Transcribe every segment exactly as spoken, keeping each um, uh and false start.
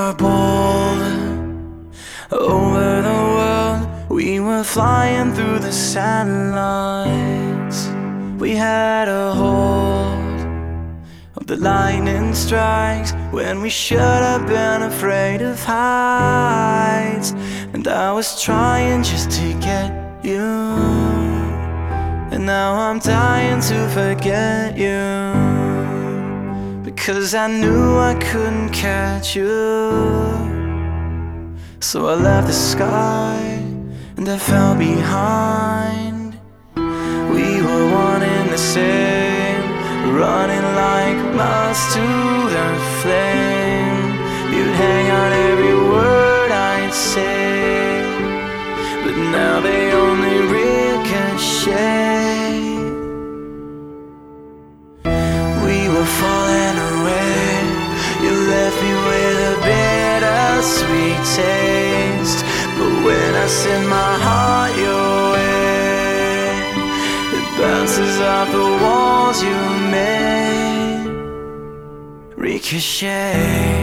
were bold. Over the world we were flying through the satellites. We had a hold of the lightning strikes when we should have been afraid of heights. And I was trying just to get you, and now I'm dying to forget you, because I knew I couldn't catch you. So I left the sky and I fell behind. We were one and the same, running like moths to the flame. You'd hang on every word I'd say, but now they only ricochet. We were falling away. You left me with a bittersweet taste, but when I send my heart your way, it bounces off the walls you made. Ricochet.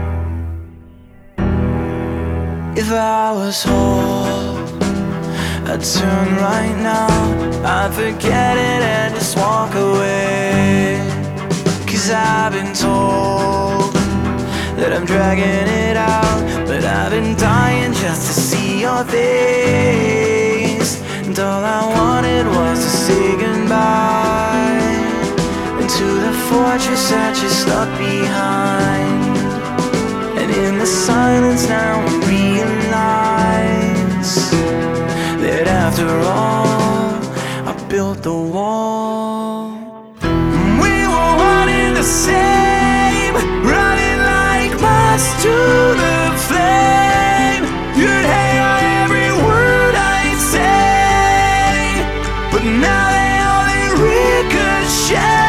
If I was whole, I'd turn right now, I'd forget it and just walk away. Cause I've been told that I'm dragging it out, but I've been dying just to see your face. And all I wanted was to say goodbye, and to the fortress that you stuck behind. And in the silence now I realize that after all I built the wall. We were one in the same, running like moths to the flame. You'd hang on every word I'd say, but now they only ricochet.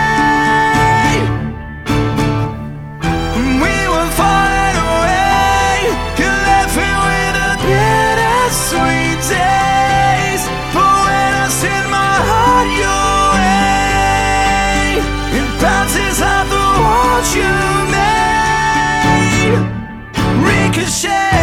We were falling away. You left me with a bittersweet taste, but when I send my heart your way, it bounces off the walls you made. Ricochet.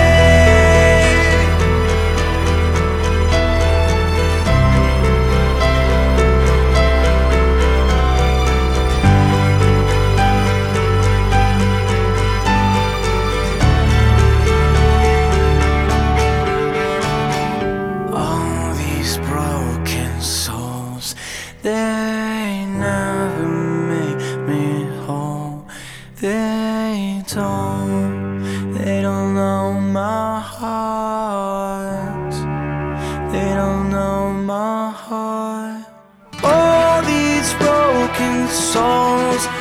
All these broken souls, they never make me whole. They don't, they don't know my heart. They don't know my heart. All these broken souls,